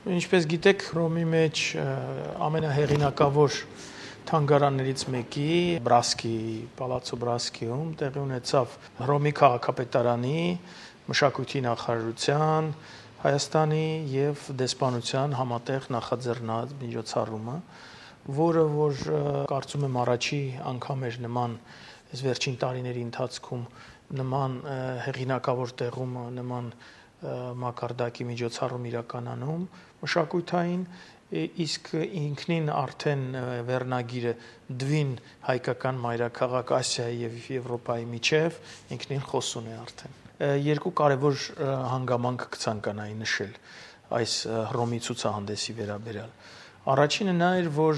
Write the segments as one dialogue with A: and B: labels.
A: Ինչպես գիտեք, Հռոմի մեջ ամենահեղինակավոր թանգարաններից մեկի Պալացցո Բրասկիում տեղի ունեցավ Հռոմի քաղաքապետարանի, մշակույթի նախարարության, Հայաստանի եւ դեսպանության համատեղ նախաձեռնած միջոցառումը, որը որ կարծում եմ առաջի անգամ էր նման այս վերջին տարիների ընթացքում նման հեղինակավոր տեղում նման մակարդակի միջոցառում իրականանում մշակութային, իսկ ինքնին արդեն վերնագիրը դվին հայկական մայրաքաղաք Ասիայի եւ Եվրոպայի միջև ինքնին խոսուն է արդեն։ Երկու կարևոր հանգամանք կցանկանայի նշել այս Հռոմի ցուցահանդեսի վերաբերյալ։ Առաջինը նա էր, որ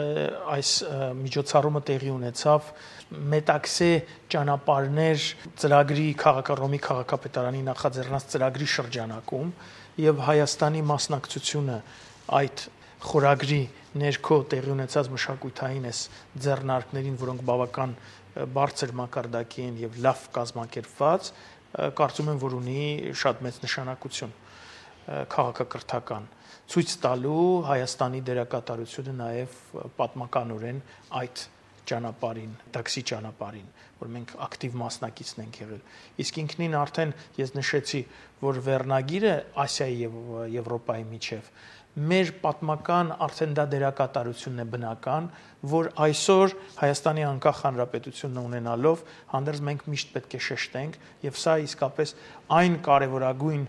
A: այս միջոցառումը տեղի ունեցավ Մետաքսե ճանապարհներ ծրագրի Հռոմի քաղաքապետարանի նախաձեռնած ծրագրի շրջանակում եւ Հայաստանի մասնակցությունը այդ խորագրի ներքո տեղի ունեցած մշակութային այս ձեռնարկներին, որոնք բավական բարձր մակարդակի են եւ լավ կազմակերպված, կարծում եմ, որ ունի շատ մեծ նշանակություն քաղաքակրթական ցույց տալու Հայաստանի դերակատարությունը նաև պատմականորեն այդ ճանապարհին, տաքսի ճանապարհին, որ մենք ակտիվ մասնակիցն ենք եղել։ Իսկ ինքնին արդեն ես նշեցի, որ վերնագիրը Ասիայի եւ Եվրոպայի միջև մեր պատմական արդեն դա դերակատարությունն է բնական, որ այսօր Հայաստանի անկախ հանրապետությունն ունենալով հանդերձ մենք միշտ պետք է շեշտենք եւ սա իսկապես այն կարեւորագույն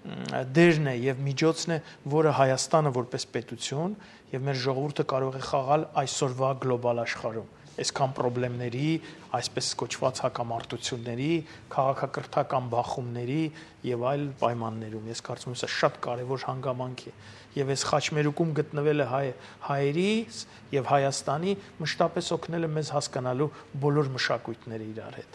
A: դերն է եւ միջոցն է, որը Հայաստանը որպես պետություն եւ մեր ժողովուրդը կարող է խաղալ այսօրվա գլոբալ աշխարհում։ Այսքան խնդիրների, այսպես կոչված հակամարտությունների, քաղաքակրթական բախումների եւ այլ պայմաններում։ Ես կարծում եմ, սա շատ կարեւոր հանգամանք է։ Եվ այս խաչմերուկում գտնվելը հայերիս եւ Հայաստանի մշտապես օգնել է մեզ հասկանալու բոլոր մշակույթները իրար հետ։